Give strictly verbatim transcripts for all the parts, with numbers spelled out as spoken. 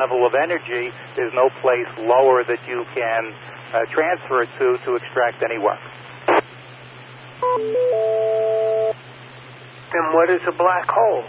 level of energy, there's no place lower that you can uh, transfer it to to extract any work. Then what is a black hole?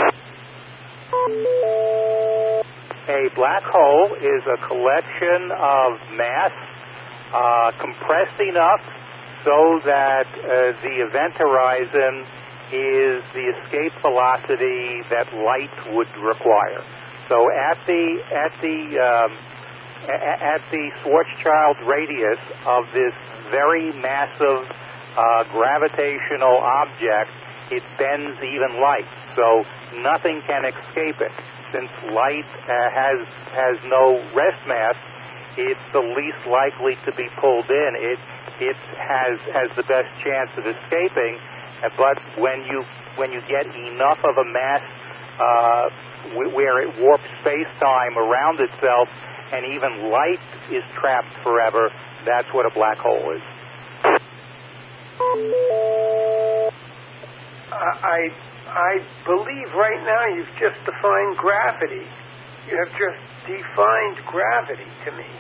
A black hole is a collection of mass uh, compressed enough so that uh, the event horizon is the escape velocity that light would require. So at the at the um, at the Schwarzschild radius of this very massive uh, gravitational object, it bends even light. So nothing can escape it. Since light uh, has has no rest mass, it's the least likely to be pulled in. It it has has the best chance of escaping. But when you when you get enough of a mass uh, w- where it warps space-time around itself, and even light is trapped forever, that's what a black hole is. Uh, I I believe right now you've just defined gravity. You have just defined gravity to me.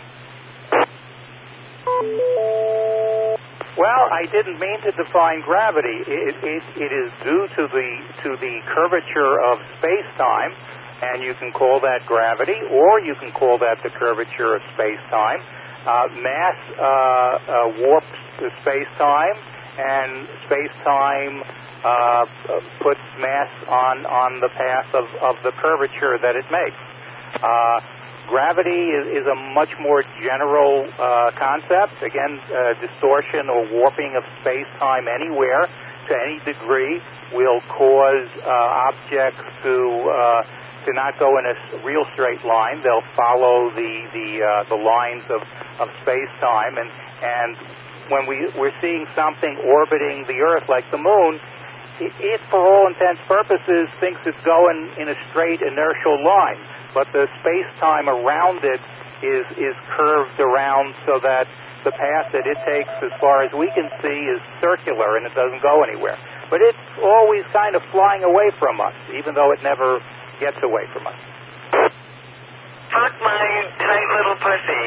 Well, I didn't mean to define gravity. It, it, it is due to the to the curvature of space-time, and you can call that gravity, or you can call that the curvature of space-time. Uh, mass uh, uh, warps the space-time, and space-time uh, puts mass on, on the path of, of the curvature that it makes. Uh, Gravity is, is a much more general uh, concept. Again, uh, distortion or warping of space-time anywhere to any degree will cause uh, objects to uh, to not go in a real straight line. They'll follow the the uh, the lines of, of space-time, and and when we we're seeing something orbiting the Earth like the Moon, it, it for all intents and purposes thinks it's going in a straight inertial line. But the space-time around it is is curved around so that the path that it takes, as far as we can see, is circular and it doesn't go anywhere. But it's always kind of flying away from us, even though it never gets away from us. Fuck my tight little pussy.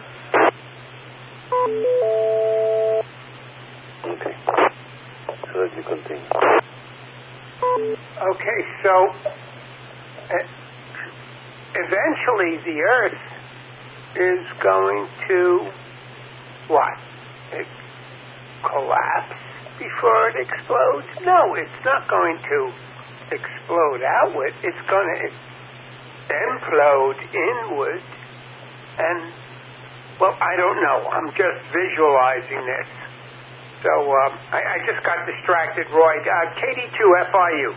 Okay. So let me continue. Okay, so... Uh, eventually the Earth is going to, what, it collapse before it explodes? No, it's not going to explode outward. It's going to implode inward. And, well, I don't know. I'm just visualizing this. So um, I, I just got distracted, Roy. Uh, K D two F I U.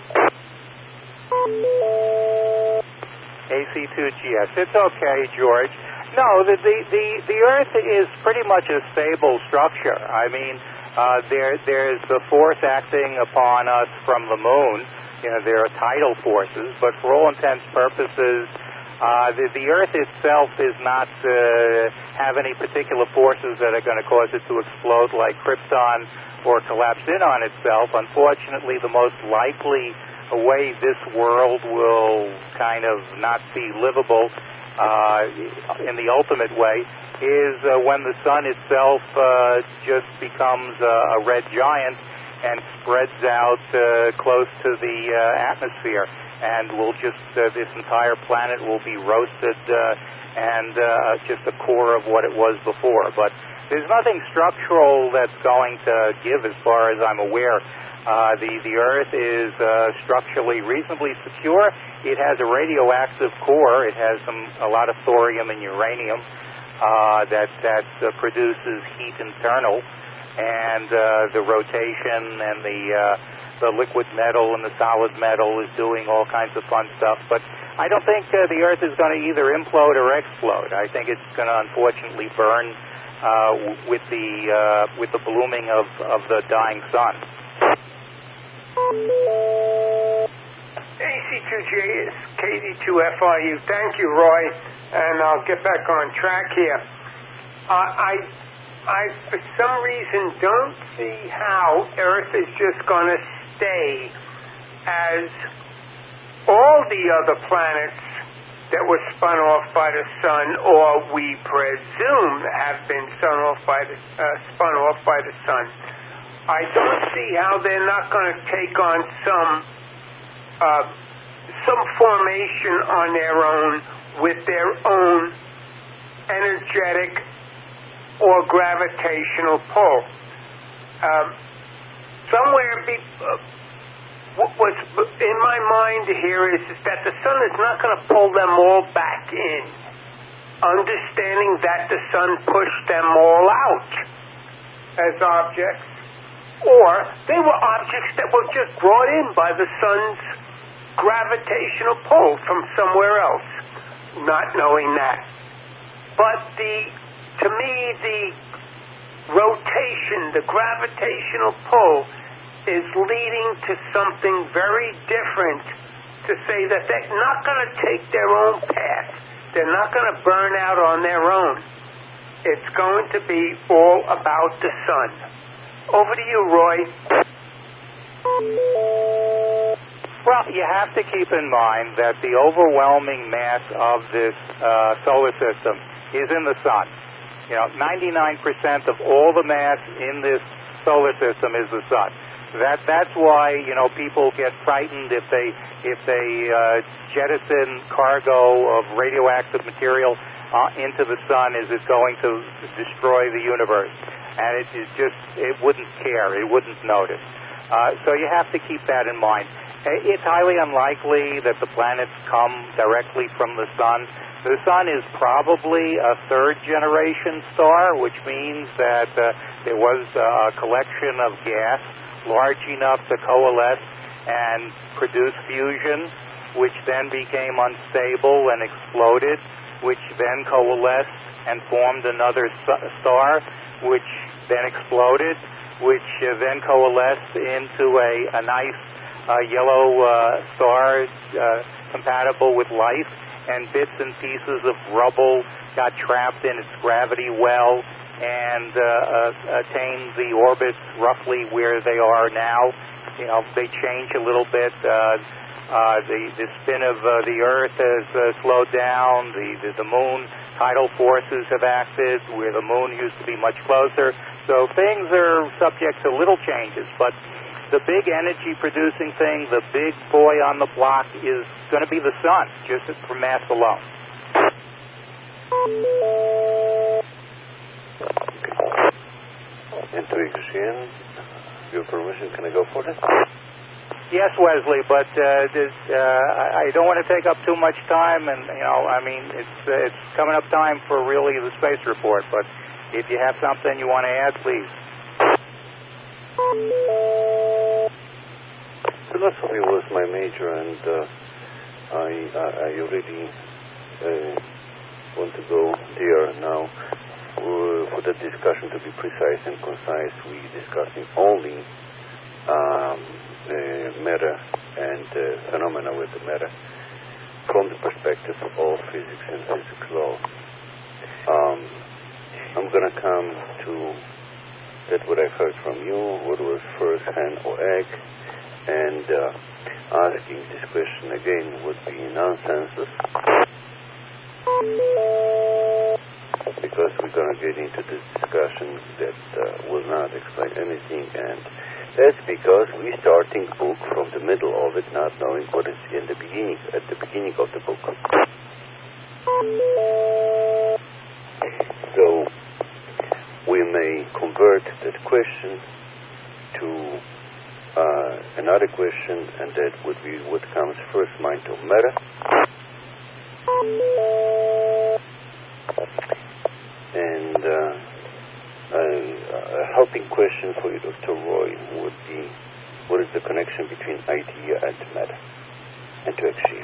A C two G S. It's okay, George. No, the, the, the, the Earth is pretty much a stable structure. I mean, uh, there there's the force acting upon us from the Moon. You know, there are tidal forces, but for all intents and purposes, uh, the, the Earth itself is not uh, have any particular forces that are going to cause it to explode like Krypton or collapse in on itself. Unfortunately, the most likely a way this world will kind of not be livable uh, in the ultimate way is uh, when the sun itself uh, just becomes uh, a red giant and spreads out uh, close to the uh, atmosphere, and will just uh, this entire planet will be roasted uh, and uh, just the core of what it was before. But there's nothing structural that's going to give, as far as I'm aware. Uh, the, the Earth is uh, structurally reasonably secure. It has a radioactive core. It has some a lot of thorium and uranium uh, that that uh, produces heat internal, and uh, the rotation and the uh, the liquid metal and the solid metal is doing all kinds of fun stuff. But I don't think uh, the Earth is going to either implode or explode. I think it's going to unfortunately burn uh, with the uh, with the blooming of, of the dying sun. A C two G is K D two F I U. Thank you, Roy, and I'll get back on track here. Uh, I, I, for some reason, don't see how Earth is just going to stay as all the other planets that were spun off by the sun, or we presume have been spun off by the, uh, spun off by the sun. I don't see how they're not going to take on some uh, some formation on their own with their own energetic or gravitational pull. Um, somewhere be, uh, what's in my mind here is, is that the sun is not going to pull them all back in, understanding that the sun pushed them all out as objects, or they were objects that were just brought in by the sun's gravitational pull from somewhere else, not knowing that. But the, to me, the rotation, the gravitational pull is leading to something very different, to say that they're not going to take their own path. They're not going to burn out on their own. It's going to be all about the sun. Over to you, Roy. Well, you have to keep in mind that the overwhelming mass of this uh, solar system is in the sun. You know, ninety-nine percent of all the mass in this solar system is the sun. That that's why, you know, people get frightened if they if they uh, jettison cargo of radioactive material uh, into the sun. Is it going to destroy the universe? And it is just it wouldn't care. It wouldn't notice. Uh, so you have to keep that in mind. It's highly unlikely that the planets come directly from the sun. The sun is probably a third-generation star, which means that uh, there was a collection of gas large enough to coalesce and produce fusion, which then became unstable and exploded, which then coalesced and formed another star, which then exploded, which uh, then coalesced into a, a nice uh, yellow uh, star uh, compatible with life, and bits and pieces of rubble got trapped in its gravity well and uh, uh, attained the orbits roughly where they are now. You know, they change a little bit. Uh, uh, the, the spin of uh, the Earth has uh, slowed down. The, the, the moon tidal forces have acted where the moon used to be much closer. So things are subject to little changes. But the big energy-producing thing, the big boy on the block, is going to be the sun, just for mass alone. Intuition, your permission, can I go for this? Yes, Wesley, but uh, this, uh, I, I don't want to take up too much time, and you know, I mean, it's uh, it's coming up time for really the space report. But if you have something you want to add, please. Philosophy was my major, and uh, I, I I already uh, want to go there now. Uh, for the discussion to be precise and concise, we discussing only um, uh, matter and uh, phenomena with the matter from the perspective of physics and physics law. Um, I'm going to come to that what I heard from you, what was first, hen or egg, and uh, asking this question again would be nonsense, because we're going to get into this discussion that uh, will not explain anything, and that's because we're starting the book from the middle of it, not knowing what is in the beginning, at the beginning of the book. So we may convert that question to uh, another question, and that would be what comes first, mind of matter. And uh, a, a helping question for you, Doctor Roy, would be, what is the connection between idea and matter, and to axiom?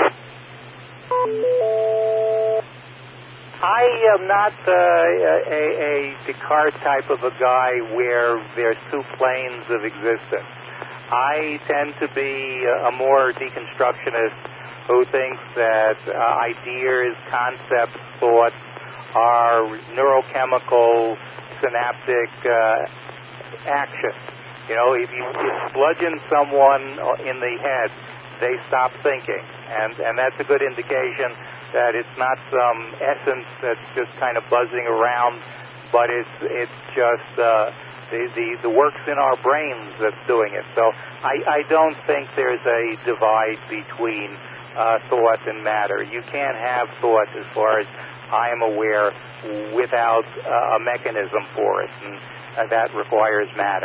I am not uh, a, a Descartes type of a guy where there's two planes of existence. I tend to be a more deconstructionist who thinks that uh, ideas, concepts, thoughts are neurochemical, synaptic uh, actions. You know, if you, if you bludgeon someone in the head, they stop thinking, and, and that's a good indication that it's not some essence that's just kind of buzzing around, but it's it's just uh, the, the the works in our brains that's doing it. So I, I don't think there's a divide between uh, thought and matter. You can't have thought, as far as I am aware, without uh, a mechanism for it, and uh, that requires matter.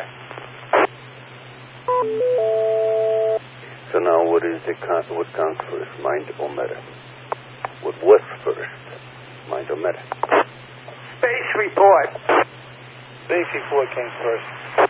So now, what is the what comes first, mind or matter? What was first, mind or matter? Space report. Space report came first.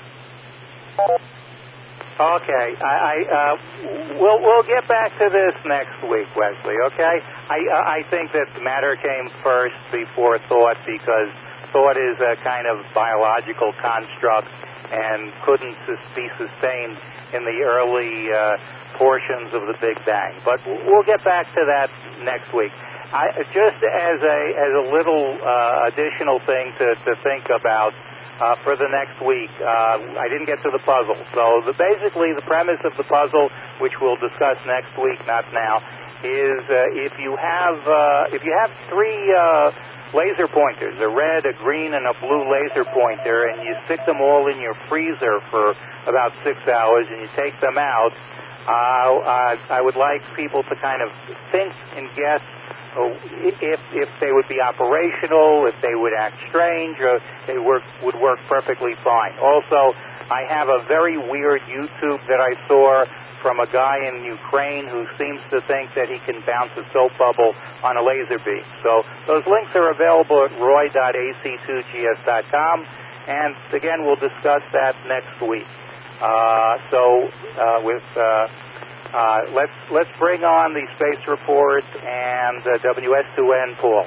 Okay, I, I uh, we'll we'll get back to this next week, Wesley. Okay, I I think that matter came first before thought, because thought is a kind of biological construct and couldn't be sustained in the early uh, portions of the Big Bang. But we'll get back to that next week. I, just as a as a little uh, additional thing to, to think about uh, for the next week, uh, I didn't get to the puzzle. So the, basically the premise of the puzzle, which we'll discuss next week, not now, is uh, if you have uh, if you have three uh, laser pointers, a red, a green, and a blue laser pointer, and you stick them all in your freezer for about six hours, and you take them out, uh, I would like people to kind of think and guess if if they would be operational, if they would act strange, or they work, would work perfectly fine. Also, I have a very weird YouTube that I saw from a guy in Ukraine who seems to think that he can bounce a soap bubble on a laser beam. So those links are available at roy dot a c two g s dot com, and again, we'll discuss that next week. Uh, so uh, with uh, uh, let's let's bring on the Space Report and uh, W S two N, Paul.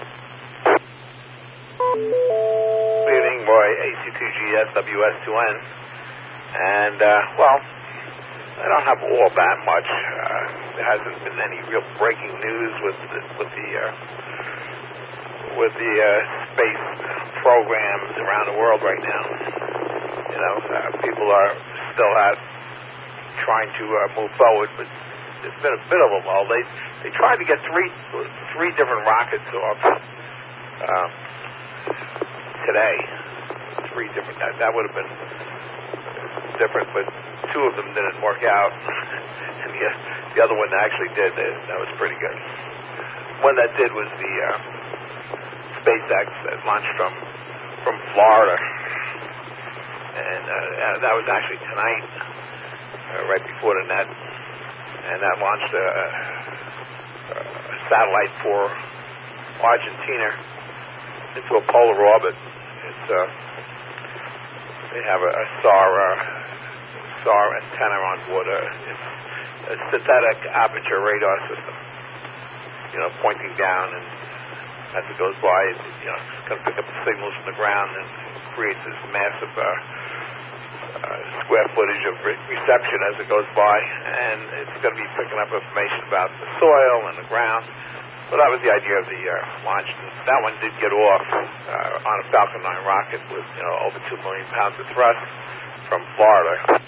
Good evening, Roy, A C two G S, W S two N, and uh, well, I don't have all that much. Uh, there hasn't been any real breaking news with the, with the uh, with the uh, space programs around the world right now. You know, uh, people are still out trying to uh, move forward, but it's been a bit of a lull. They they tried to get three three different rockets off uh, today. Three different. That, that would have been different, but two of them didn't work out, and the, the other one actually did. That was pretty good. One that did was the uh, SpaceX that launched from from Florida, and uh, that was actually tonight, uh, right before the net, and that launched a, a satellite for Argentina into a polar orbit. It's uh, they have a, a S A R. Uh, S A R antenna on board, a, a synthetic aperture radar system, you know, pointing down, and as it goes by, it, you know, it's going to pick up the signals from the ground and create this massive uh, uh, square footage of re- reception as it goes by, and it's going to be picking up information about the soil and the ground. So that was the idea of the uh, launch. That one did get off uh, on a Falcon nine rocket with, you know, over two million pounds of thrust from Florida.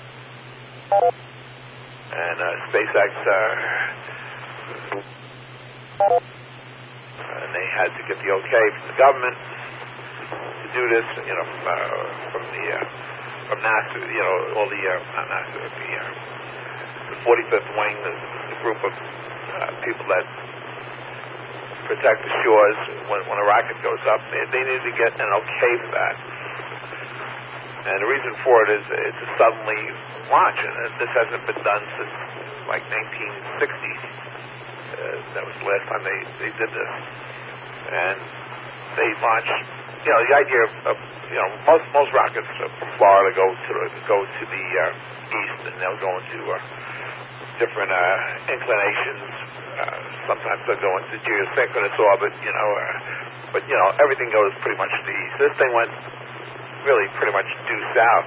And uh, SpaceX, uh, and they had to get the okay from the government to do this, you know, from, uh, from the uh, from NASA, you know, all the uh, not NASA, the, uh, the forty-fifth Wing, the, the group of uh, people that protect the shores when, when a rocket goes up. They, they need to get an okay for that. And the reason for it is it's a suddenly launch, and this hasn't been done since like nineteen sixty. Uh, that was the last time they, they did this. And they launched, you know, the idea of, of you know, most most rockets from Florida go to the, go to the uh, east, and they'll go into uh, different uh, inclinations. Uh, sometimes they'll go into geosynchronous orbit, you know, uh, but you know, everything goes pretty much to the east. This thing went really pretty much due south,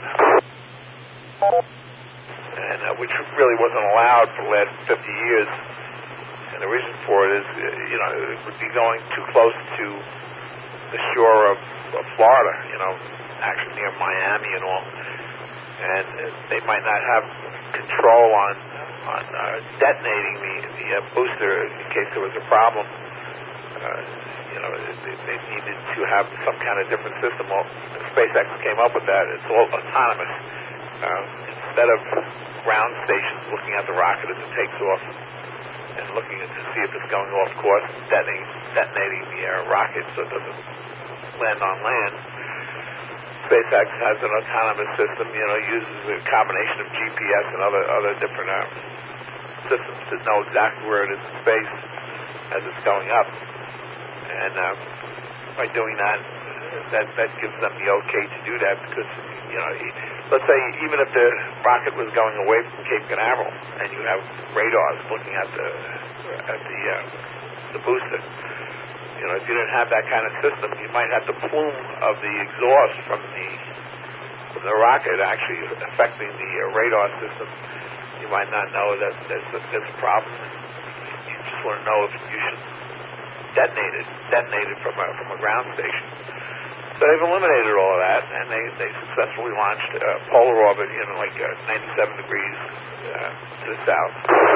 and uh, which really wasn't allowed for the last fifty years. And the reason for it is, uh, you know, it would be going too close to the shore of, of Florida, you know, actually near Miami and all, and uh, they might not have control on on uh, detonating the, the uh, booster in case there was a problem. you know, they, they needed to have some kind of different system. Well, SpaceX came up with that. It's all autonomous. Uh, instead of ground stations looking at the rocket as it takes off and looking to see if it's going off course, detonating, detonating the uh, rocket so it doesn't land on land, SpaceX has an autonomous system, you know, uses a combination of G P S and other other different uh, systems to know exactly where it is in space as it's going up. And uh, by doing that, that that gives them the okay to do that because, you know, let's say even if the rocket was going away from Cape Canaveral and you have radars looking at the at the uh, the booster, you know, if you didn't have that kind of system, you might have the plume of the exhaust from the from the rocket actually affecting the uh, radar system. You might not know that there's a, there's a problem. You just want to know if you should detonate it, detonate it from a from a ground station. So they've eliminated all of that, and they, they successfully launched uh, polar orbit, you know, like uh, ninety-seven degrees uh, to the south.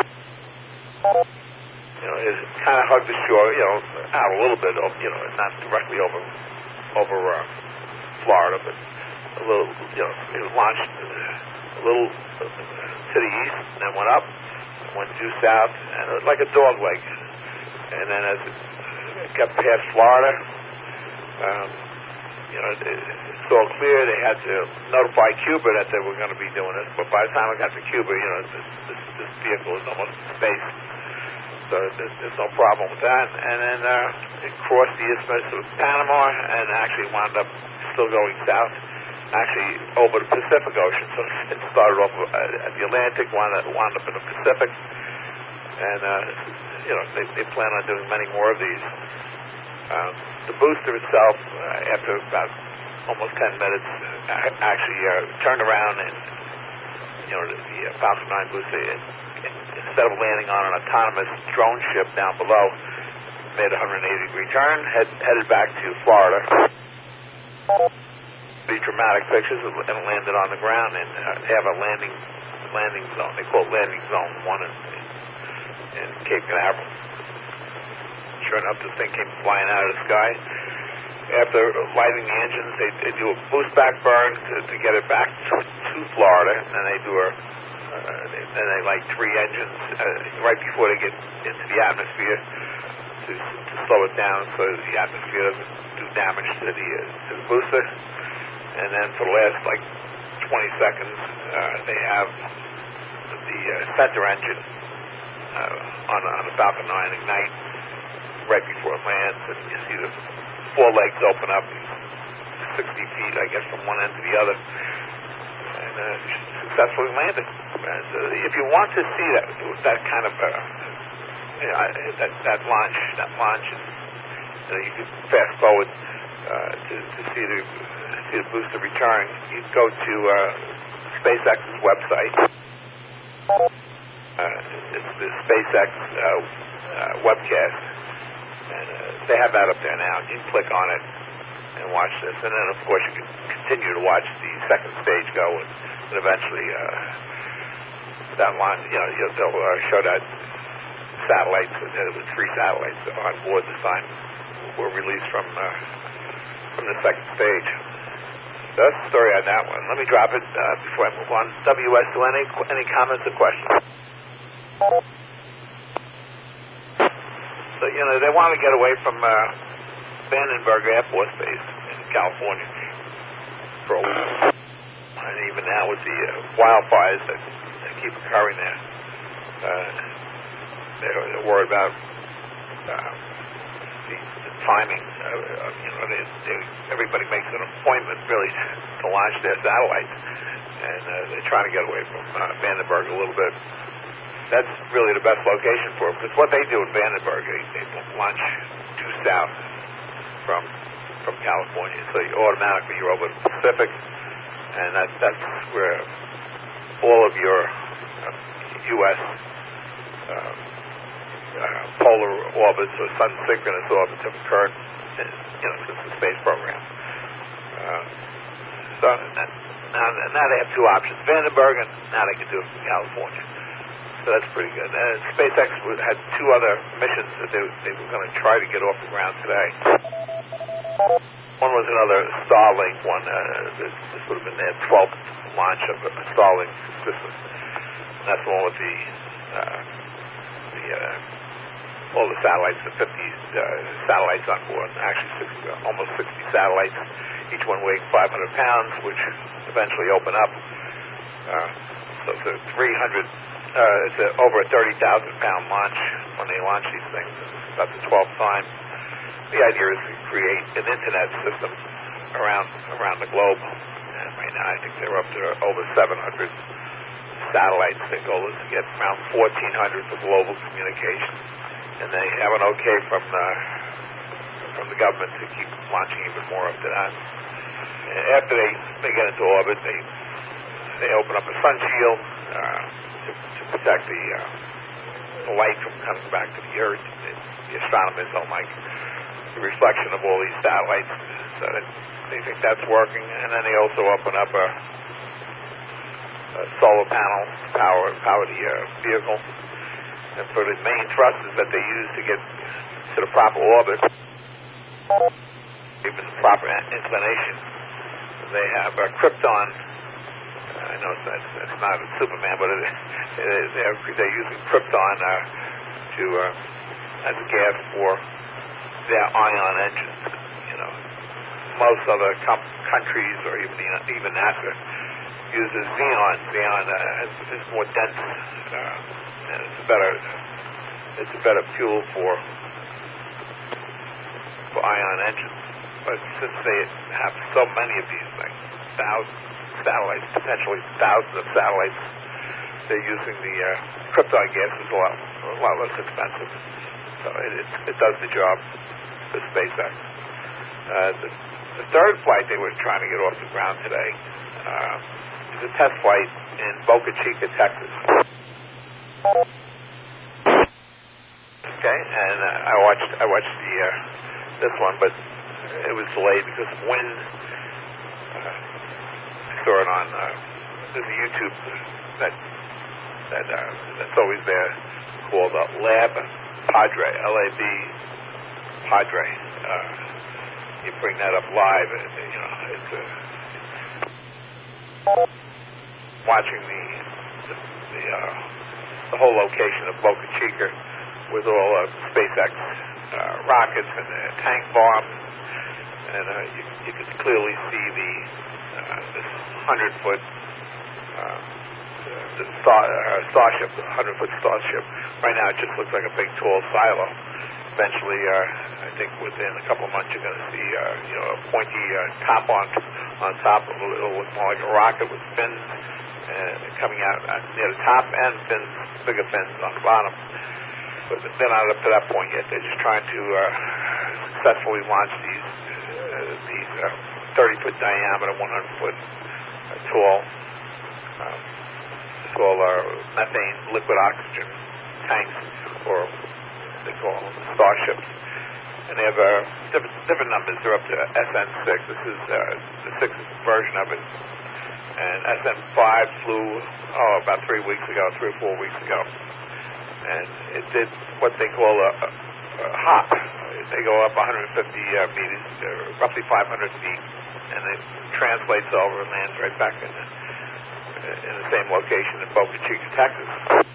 You know, it kind of hugged the shore, you know, out a little bit, you know, not directly over over uh, Florida, but a little, you know, it was launched a little to the east, and then went up, went due south, and it was like a dog leg. And then as it got past Florida, um, you know, it's all clear. They had to notify Cuba that they were going to be doing this, but by the time it got to Cuba, you know, this, this, this vehicle was almost in space, so there's, there's no problem with that. And then uh, it crossed the Isthmus of Panama and actually wound up still going south, actually over the Pacific Ocean. So it started off at the Atlantic, wound up, wound up in the Pacific, and uh, you know, they, they plan on doing many more of these. Um, the booster itself, uh, after about almost ten minutes, uh, actually uh, turned around and, you know, the, the uh, Falcon nine booster, it, it, instead of landing on an autonomous drone ship down below, made a one hundred eighty degree turn, head, headed back to Florida. Pretty dramatic pictures, and landed on the ground, and uh, they have a landing landing zone. They call it landing zone one in, in Cape Canaveral. Sure enough, this thing came flying out of the sky. After lighting the engines, they, they do a boost back burn to, to get it back to, to Florida, and then they do a, uh, they, then they light three engines uh, right before they get into the atmosphere to, to slow it down so the atmosphere doesn't do damage to the uh, to the booster. And then for the last like twenty seconds, uh, they have the uh, center engine uh, on on the Falcon nine ignite right before it lands, and you see the four legs open up sixty feet, I guess, from one end to the other, and uh, successfully landed. And uh, if you want to see that that kind of uh, you know, that that launch, that launch, and, you know, you can fast forward uh, to, to see the see the booster return. You can go to uh, SpaceX's website. Uh, it's the SpaceX uh, uh, webcast. And uh, they have that up there now. You can click on it and watch this. And then, of course, you can continue to watch the second stage go, and, and eventually uh, that line, you know, they'll uh, show that satellites, uh, the three satellites on board this time were released from uh, from the second stage. So that's the story on that one. Let me drop it uh, before I move on. W S two, any, any comments or questions? So, you know, they want to get away from uh, Vandenberg Air Force Base in California for a while. And even now with the uh, wildfires that, that keep occurring there, uh, they're, they're worried about uh, the, the timing. Uh, you know, they, they, everybody makes an appointment, really, to launch their satellites. And uh, they're trying to get away from uh, Vandenberg a little bit. That's really the best location for them, because what they do in Vandenberg, they, they launch due south from from California, so you automatically you're over the Pacific, and that, that's where all of your uh, U S Uh, uh, polar orbits or sun synchronous orbits have occurred, in, you know, since the space program. Uh, so now, now they have two options: Vandenberg, and now they can do it from California. So that's pretty good. And SpaceX had two other missions that they, they were going to try to get off the ground today. One was another Starlink one. Uh, this, this would have been their twelfth launch of a Starlink system. And that's the one with the, uh, the uh, all the satellites, the fifty uh, satellites on board. Actually, sixty, almost sixty satellites, each one weighing five hundred pounds, which eventually open up. Uh, so it's a three hundred, uh, it's a, over a thirty thousand pound launch when they launch these things. It's about the twelfth time. The idea is to create an internet system around around the globe. And right now, I think they're up to over seven hundred satellites. Their goal is to get around fourteen hundred for global communication. And they have an okay from the, from the government to keep launching even more up to that. And after they, they get into orbit, they they open up a sun shield uh, to, to protect the, uh, the light from coming back to the Earth. The, the astronomers don't like the reflection of all these satellites, so that they think that's working. And then they also open up a, a solar panel to power, power the uh, vehicle. And for the main thrusters that they use to get to the proper orbit, even the proper inclination, they have uh, Krypton. Uh, I know it's, it's, it's not a Superman, but it, it, they're, they're using Krypton uh, to uh, as a gas for their ion engines. You know, most other com- countries or even even NASA uses xenon. Xenon uh, is, is more dense. Uh, And it's a better, it's a better fuel for for ion engines. But since they have so many of these things, thousands of satellites, potentially thousands of satellites, they're using the uh, Krypton gas is a lot, a lot less expensive. So it, it, it does the job for SpaceX. Uh, the, the third flight they were trying to get off the ground today uh, is a test flight in Boca Chica, Texas. Okay, and uh, I watched I watched the uh, this one, but it was delayed because of wind. Uh, I saw it on uh, there's a YouTube that that uh, that's always there called uh, Lab Padre, L A B Padre. Uh, you bring that up live, and, you know, it's uh, watching the the. the uh, the whole location of Boca Chica with all uh, SpaceX uh, rockets and uh, tank bombs, and uh, you, you could clearly see the uh, this hundred foot uh, the star, uh, starship, the hundred foot starship. Right now, it just looks like a big tall silo. Eventually, uh, I think within a couple of months, you're going to see uh, you know a pointy uh, top on on top. It'll, it'll look more like a rocket with fins uh, coming out uh, near the top and fins. Bigger fins on the bottom, but they're not up to that point yet. They're just trying to uh, successfully launch these uh, these uh, thirty foot diameter, one hundred foot uh, tall, um, tall uh, methane liquid oxygen tanks, or they call them starships. And they have uh, different, different numbers. They're up to S N six. This is uh, the sixth version of it. And S N five flew, oh, about three weeks ago, three or four weeks ago. And it did what they call a, a, a hop. They go up one hundred fifty uh, meters, uh, roughly five hundred feet, and it translates over and lands right back in the, in the same location in Boca Chica, Texas.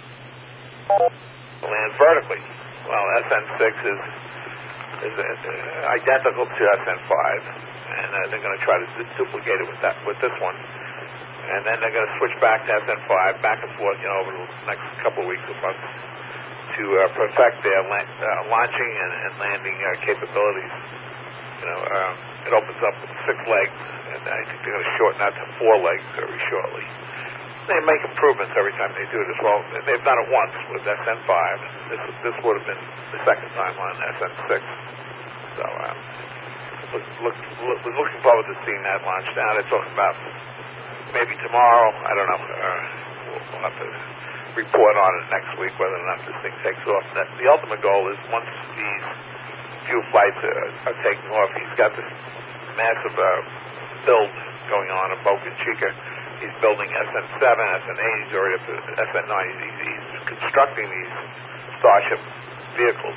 It lands vertically. Well, S N six is, is uh, identical to S N five, and uh, they're going to try to du- duplicate it with that with this one. And then they're going to switch back to S N five, back and forth, you know, over the next couple of weeks or months to uh, perfect their la- uh, launching and, and landing uh, capabilities. You know, um, it opens up with six legs, and I think they're going to shorten that to four legs very shortly. They make improvements every time they do it as well. They've done it once with S N five. This this would have been the second time on S N six. So, um, look, look, look, was looking forward to seeing that launch. Now they're talking about maybe tomorrow, I don't know, uh, we'll, we'll have to report on it next week whether or not this thing takes off. That, the ultimate goal is once these few flights uh, are taking off, he's got this massive uh, build going on in Boca Chica. He's building S N seven, S N eight, he's already up to S N nine. He's, he's constructing these Starship vehicles.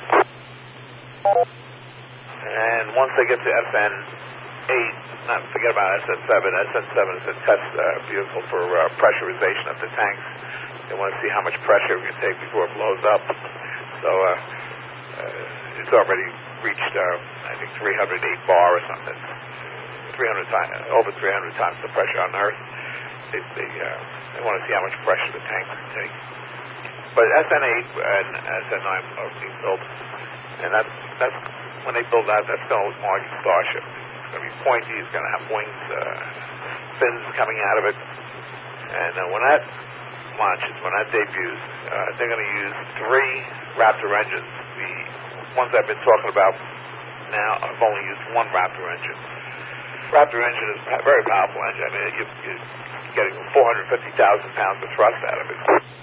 And once they get to S N eight, not forget about S N seven. S N seven is a test uh, vehicle for uh, pressurization of the tanks. They want to see how much pressure it can take before it blows up. So uh, uh, it's already reached, uh, I think, three hundred eight bar or something. three hundred times, over three hundred times the pressure on Earth. They, they, uh, they want to see how much pressure the tank can take. But S N eight and S N nine are being built, and that's that's when they build that, that's going to look more like a Starship. It's going to be pointy. It's going to have wings, uh, fins coming out of it. And uh, when that launches, when that debuts, uh, they're going to use three Raptor engines. The ones I've been talking about now, I've only used one Raptor engine. Raptor engine is a very powerful engine. I mean, you, you're getting four hundred fifty thousand pounds of thrust out of it.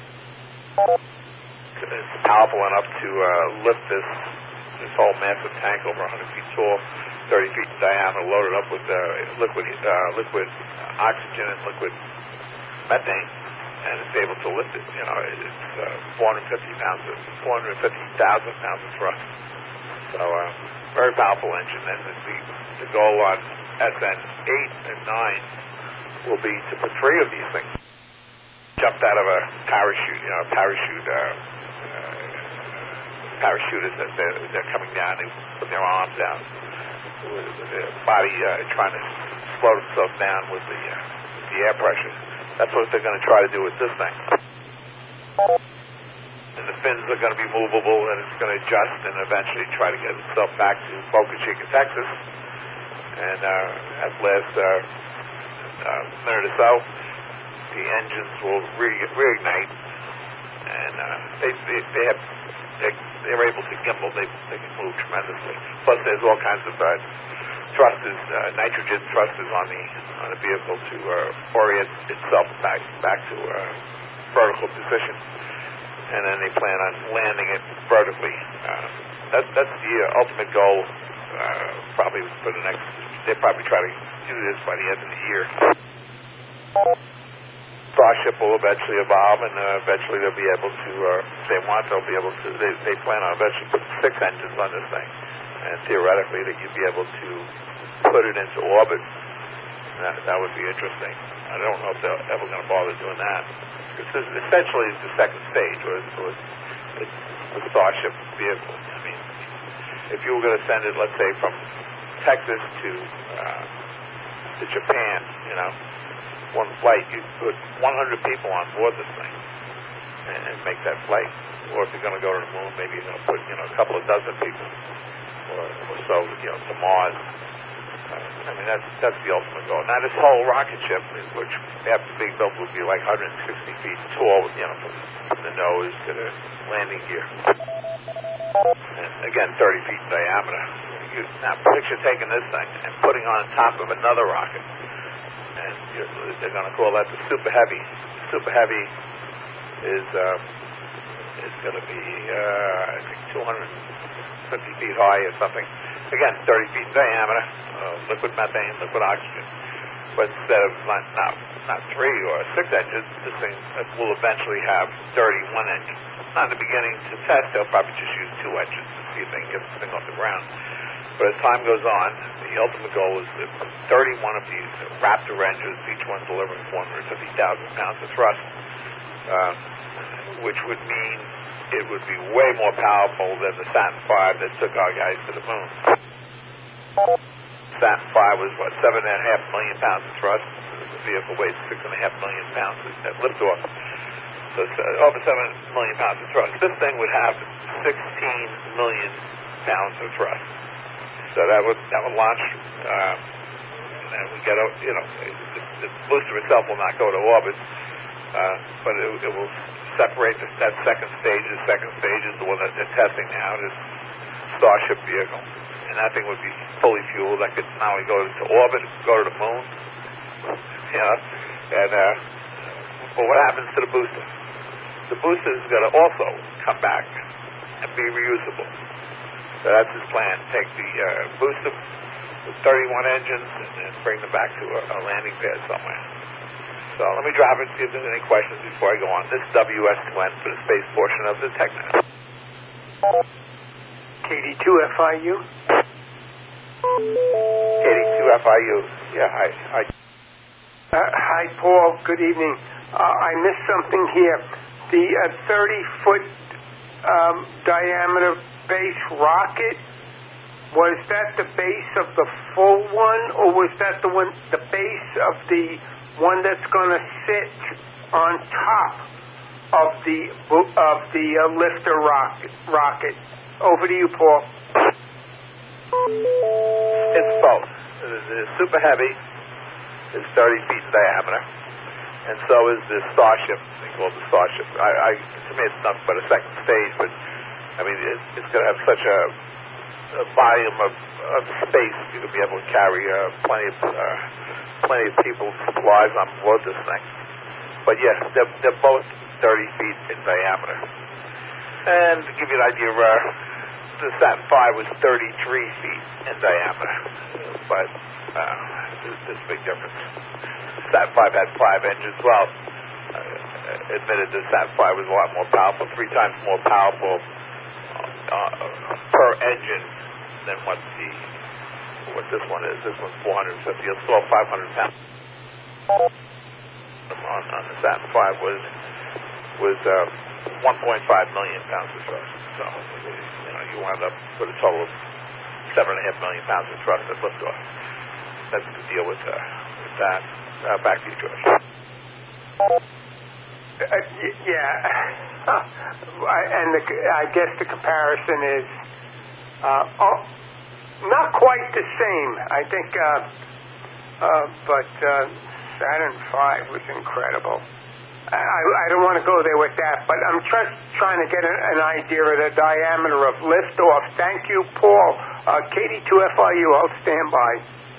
It's powerful enough to uh, lift this this whole massive tank over one hundred feet tall, thirty feet in diameter, loaded up with uh, liquid uh, liquid oxygen and liquid methane, and it's able to lift it. You know, it's uh, four hundred fifty pounds, of, four hundred fifty thousand pounds of thrust. So, uh, very powerful engine, and the, the goal on S N eight and nine will be to put three of these things jumped out of a parachute, you know, parachute, uh, uh, parachuters that they're, they're coming down, they put their arms down, with, with their body uh, trying to slow themselves down with the, uh, the air pressure. That's what they're going to try to do with this thing. And the fins are going to be movable, and it's going to adjust and eventually try to get itself back to Boca Chica, Texas. And uh, at last uh, uh, minute or so, the engines will re- reignite, and uh, they, they they have they, they're able to gimbal. They they can move tremendously. Plus, there's all kinds of uh, thrusters, uh, nitrogen thrusters on the on the vehicle to uh, orient itself back back to uh, vertical position, and then they plan on landing it vertically. Uh, that that's the uh, ultimate goal. Uh, probably for the next, they probably try to do this by the end of the year. Starship will eventually evolve, and uh, eventually they'll be able to, uh, if they want, they'll be able to, they, they plan on eventually putting six engines on this thing. And theoretically, that you'd be able to put it into orbit. That, that would be interesting. I don't know if they're ever going to bother doing that. This is essentially the second stage, or it's a Starship vehicle. I mean, if you were going to send it, let's say, from Texas to uh, to Japan, you know, one flight, you put one hundred people on board this thing and, and make that flight. Or if you're going to go to the moon, maybe you're going to put, you know, a couple of dozen people or, or so, you know, to Mars. Uh, I mean, that's that's the ultimate goal. Now, this whole rocket ship, which after being built would be like one hundred sixty feet tall, you know, from, from the nose to the landing gear. And again, thirty feet in diameter. You, now, picture taking this thing and putting on top of another rocket. And you're, they're going to call that the Super Heavy. Super Heavy is uh, is going to be, uh, I think, two hundred fifty feet high or something. Again, thirty feet in diameter, uh, liquid methane, liquid oxygen. But instead of not, not, not three or six engines, this thing will eventually have thirty-one engines. Not in the beginning to test, they'll probably just use two engines to see if they can get the thing off the ground. But as time goes on, the ultimate goal is to put thirty-one of these Raptor engines, each one delivering four hundred fifty thousand pounds of thrust, uh, which would mean it would be way more powerful than the Saturn five that took our guys to the moon. Saturn five was, what, seven and a half million pounds of thrust. The vehicle weighs six and a half million pounds at liftoff. So it's uh, over seven million pounds of thrust. This thing would have sixteen million pounds of thrust. So that would that would launch, uh, and then we get, you know, the, the booster itself will not go to orbit, uh, but it, it will separate the, that second stage. The second stage is the one that they're testing now, this Starship vehicle, and that thing would be fully fueled. That could not only go to orbit, go to the moon, you know, and uh, but what happens to the booster? The booster is going to also come back and be reusable. So that's his plan. Take the uh, booster with thirty-one engines and, and bring them back to a, a landing pad somewhere. So let me drop it, see if there's any questions before I go on. This is W S two N for the space portion of the TechNet. K D two F I U? K D two F I U. Yeah, hi. Hi, uh, hi Paul. Good evening. Uh, I missed something here. The thirty-foot uh, um, diameter base rocket, was that the base of the full one, or was that the one, the base of the one that's going to sit on top of the of the uh, lifter rocket? Rocket. Over to you, Paul. it's both. The super heavy is thirty feet in diameter, and so is the Starship. They call it the Starship. I, I, to me, it's nothing but a second stage, but I mean, it, it's going to have such a, a volume of, of space. You're going to be able to carry uh, plenty of uh, plenty of people's supplies on board this thing. But yes, they're, they're both thirty feet in diameter. And to give you an idea, uh, the Saturn five was thirty-three feet in diameter. But uh, there's, there's a big difference. Saturn five had five engines. Well, uh, admitted the Saturn five was a lot more powerful, three times more powerful uh, per engine than what the what this one is. This one's four hundred fifty. It's still five hundred pounds. On, on the Saturn five was was uh, one point five million pounds of thrust. So you know you wound up with a total of seven and a half million pounds of thrust at liftoff. That's the deal with, uh, with that. Uh, back to you, George. Uh, y- yeah, I, and the, I guess the comparison is uh, oh, not quite the same. I think, uh, uh, but uh, Saturn five was incredible. I, I don't want to go there with that, but I'm just trying to get an, an idea of the diameter of liftoff. Thank you, Paul. Uh, K D two F I U, I'll stand by.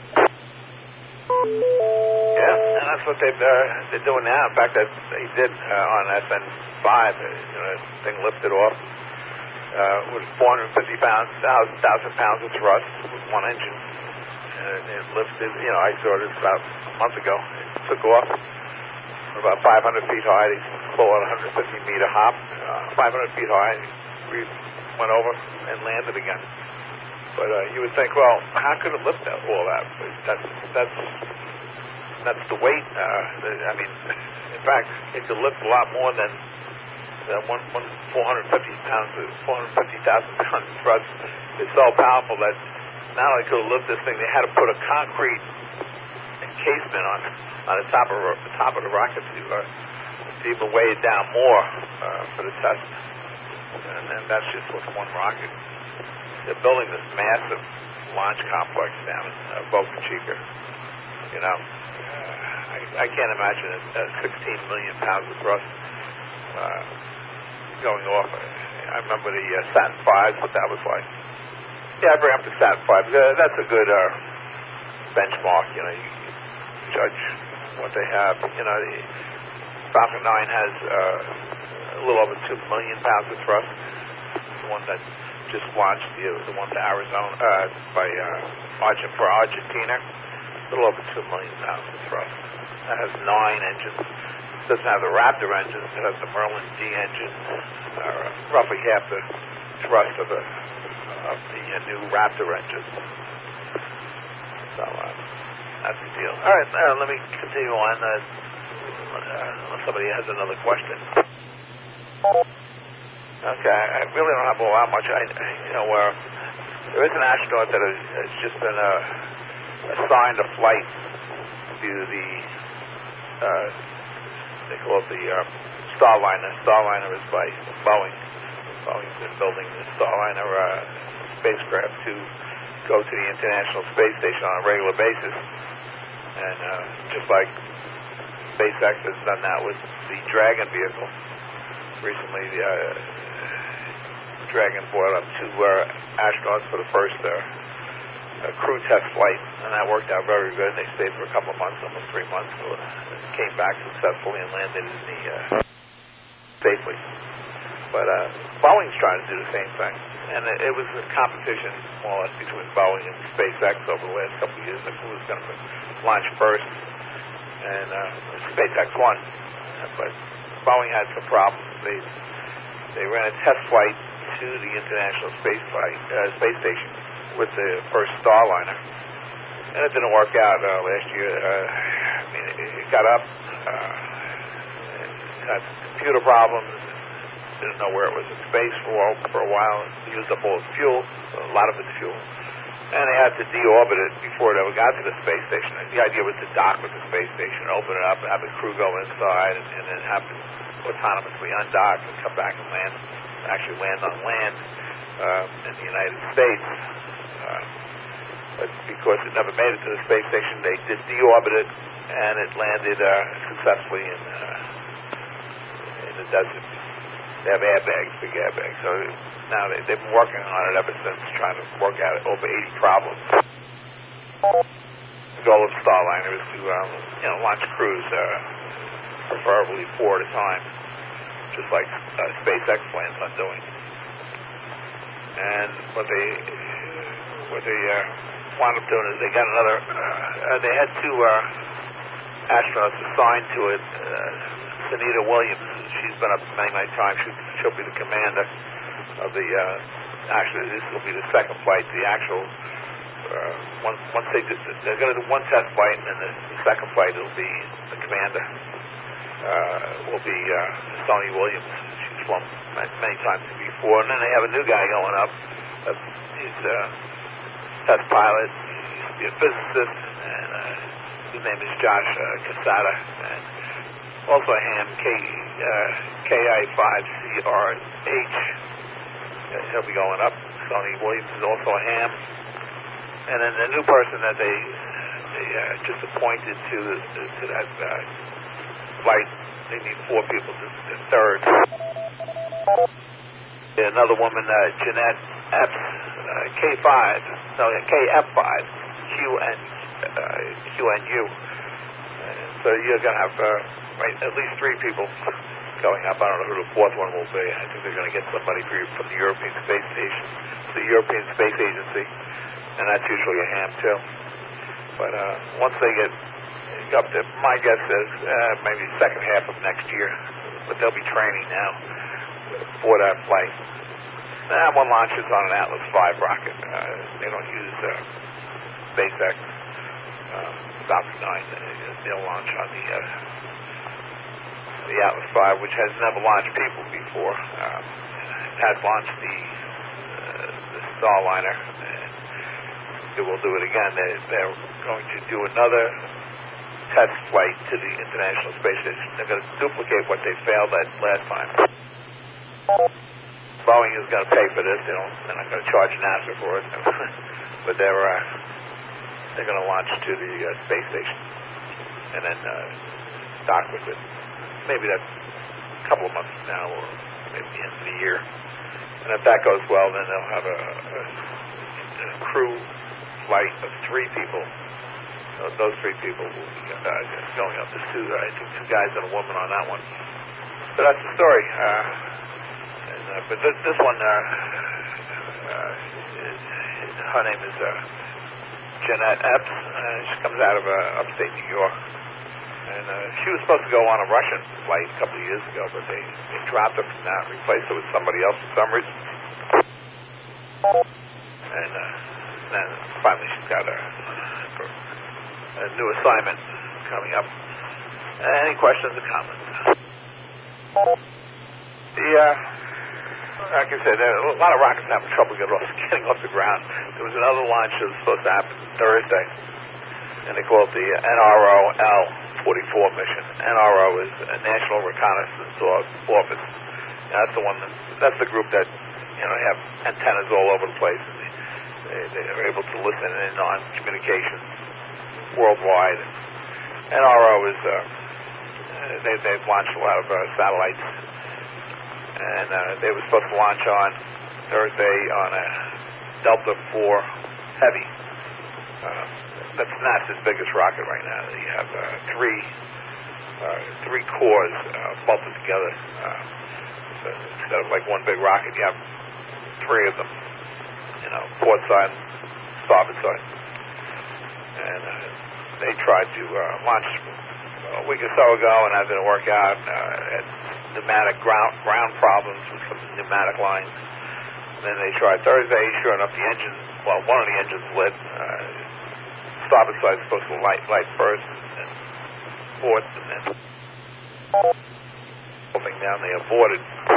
Yeah, and that's what they've, uh, they're doing now. In fact, that they did uh, on S N five. Uh, you know, the thing lifted off uh, with four hundred fifty pounds, one thousand pounds of thrust with one engine. And it lifted, you know, I saw this about a month ago. It took off about five hundred feet high. They flew at one hundred fifty meter hop, uh, five hundred feet high. We went over and landed again. But uh, you would think, well, how could it lift that, all that? But that's that's that's the weight. Uh, I mean, in fact, it could lift a lot more than than one, one four hundred fifty pounds, four hundred fifty thousand pounds of thrust. It's so powerful that not only could it lift this thing, they had to put a concrete encasement on on the top of the top of the rocket to, uh, to even weigh it down more uh, for the test. And then that's just with one rocket. They're building this massive launch complex down in uh, Boca Chica. You know, uh, I, I can't imagine a, a sixteen million pounds of thrust uh, going off. I remember the uh, Saturn five, what that was like. Yeah, I bring up the Saturn five. Uh, that's a good uh, benchmark. You know, you, you judge what they have. You know, the Falcon nine has uh, a little over two million pounds of thrust. The one that just launched the, the one to Arizona uh, by uh, Argent for Argentina, a little over two million pounds of thrust. That has nine engines. It doesn't have the Raptor engines. It has the Merlin D engine, uh, roughly half the thrust of the of the uh, new Raptor engine. So uh, that's the deal. All right, uh, let me continue on. Uh, uh, unless somebody has another question. Okay, I really don't have a lot much. I, you know, where there is an astronaut that has, has just been uh, assigned a flight to the, uh, they call it the uh, Starliner. Starliner is by Boeing. Boeing's been building the Starliner uh, spacecraft to go to the International Space Station on a regular basis. And uh, just like SpaceX has done that with the Dragon vehicle, recently the uh, Dragon brought up two uh, astronauts for the first uh, uh, crew test flight, and that worked out very good. They stayed for a couple of months, almost three months, so came back successfully and landed in the uh, safely. But uh, Boeing's trying to do the same thing, and it, it was a competition more or less between Boeing and SpaceX over the last couple of years. Who was going to launch first? and uh, SpaceX won. But Boeing had some problems. They they ran a test flight to the International Space flight uh, space station with the first Starliner, and it didn't work out uh, last year. Uh, I mean, it, it got up, uh, it had computer problems. Didn't know where it was in space for for a while. It used up all its fuel, a lot of its fuel. And they had to deorbit it before it ever got to the space station. And the idea was to dock with the space station, open it up, and have the crew go inside, and, and then have to autonomously undock and come back and land, actually land on land uh, in the United States. Uh, but because it never made it to the space station, they did deorbit it, and it landed uh, successfully in, uh, in the desert. They have airbags, big airbags. So now they, they've been working on it ever since, trying to work out over eighty problems. The goal of Starliner is to, um, you know, launch crews, uh, preferably four at a time, just like uh, SpaceX plans on doing. And what they what they uh, wound up doing is they got another. Uh, they had two uh, astronauts assigned to it. Uh, Sunita Williams, she's been up many, many times. She, she'll be the commander of the, uh, actually, this will be the second flight. The actual, uh, once, once they do, they're going to do one test flight, and then the, the second flight will be the commander, uh, will be uh, Sony Williams. She's flown many, many times before. And then they have a new guy going up. Uh, he's a test pilot. He used to be a physicist, and uh, his name is Josh uh, Casada. And also a ham, K, uh, K I five C R H. Uh, he'll be going up. Sony Williams is also a ham. And then the new person that they, they uh, just appointed to, to that uh, flight, they need four people to the third. Another woman, uh, Jeanette Epps, uh, K five, no, K F five, Q N, uh, Q N U. Uh, so you're going to have... Uh, Right, at least three people going up. I don't know who the fourth one will be. I think they're going to get somebody from the European Space Station, the European Space Agency, and that's usually a ham too. But uh, once they get up to, my guess is uh, maybe the second half of next year. But they'll be training now for that flight. That one launches on an Atlas five rocket. Uh, they don't use uh, SpaceX uh, Falcon nine. They'll launch on the uh, the Atlas five, which has never launched people before. Um, it has launched the, uh, the Starliner, and it will do it again. They, they're going to do another test flight to the International Space Station. They're going to duplicate what they failed at last time. Boeing is going to pay for this. They don't, they're not going to charge NASA for it, but they're uh, they're going to launch to the uh, space station and then uh, dock with it. Maybe that's a couple of months from now, or maybe the end of the year. And if that goes well, then they'll have a, a, a crew flight of three people. So those three people will be uh, going up. There's two, I think, two guys and a woman on that one. So that's the story. Uh, and, uh, but this, this one, uh, uh, is, her name is uh, Jeanette Epps. Uh, she comes out of uh, upstate New York. And uh, she was supposed to go on a Russian flight a couple of years ago, but they, they dropped her from that and replaced her with somebody else for some reason. And uh, then finally she's got a, a new assignment coming up. Any questions or comments? The, uh, like I said, a lot of rockets having trouble getting off, getting off the ground. There was another launch that was supposed to happen Thursday, and they call it the N R O L forty-four mission. N R O is a National Reconnaissance Office. And that's the one. That, that's the group that, you know, have antennas all over the place. And they, they, they're able to listen in on communications worldwide. N R O is uh, they they've launched a lot of uh, satellites, and uh, they were supposed to launch on Thursday on a Delta four Heavy. Uh, That's NASA's biggest rocket right now. You have uh, three uh, three cores uh, bolted together. Uh, so instead of like one big rocket, you have three of them. You know, port side, starboard side, and uh, they tried to uh, launch a week or so ago, and that didn't work out. Uh, had pneumatic ground ground problems with some pneumatic lines. And then they tried Thursday. Sure enough, the engine, well, one of the engines lit. Uh, starboard side was supposed to light light first, and fourth, and then thing down. They aborted.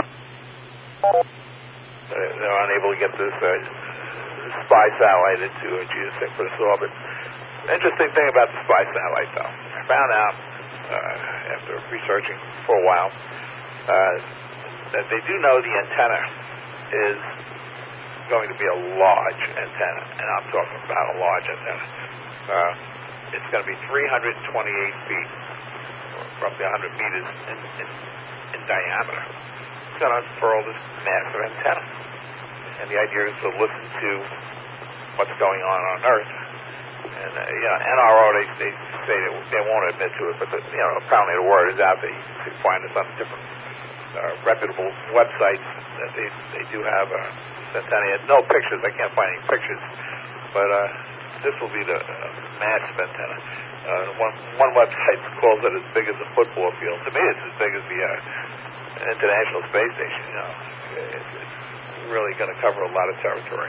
Uh, they were unable to get this uh, spy satellite into a geosynchronous orbit. Interesting thing about the spy satellite, though, I found out uh, after researching for a while uh, that they do know the antenna is going to be a large antenna, and I'm talking about a large antenna. Uh, it's going to be three hundred twenty-eight feet, or roughly one hundred meters in, in, in diameter. It's going to unfurl this massive antenna, and the idea is to listen to what's going on on Earth. And uh, you know, N R O, they, they say they, they won't admit to it, but the, you know, apparently the word is out there. You can find this on different uh, reputable websites that they they do have a uh, antenna. No pictures. I can't find any pictures, but uh, this will be the uh, massive antenna. Uh, one one website calls it as big as a football field. To me, it's as big as the uh, International Space Station. You know, it's, it's really going to cover a lot of territory.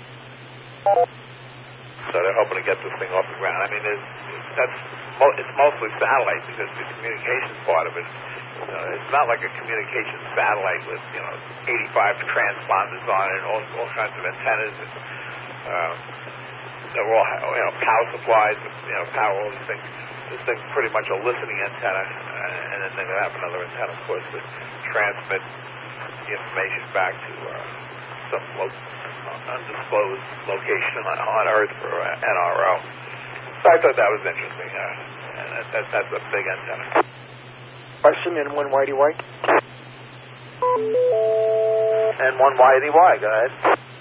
So they're hoping to get this thing off the ground. I mean, it's, that's it's mostly satellite because the communications part of it. Uh, it's not like a communications satellite with you know eighty-five transponders on it, and all, all kinds of antennas. And, uh, they're all you know power supplies, you know power all these things. This thing's pretty much a listening antenna, uh, and then they're going to have another antenna, of course, to transmit the information back to uh, some lo- undisclosed location on, on Earth for uh, N R O. So I thought that was interesting. Uh, and that, that, that's a big antenna. Question and one Whitey White. And one Whitey White, go ahead.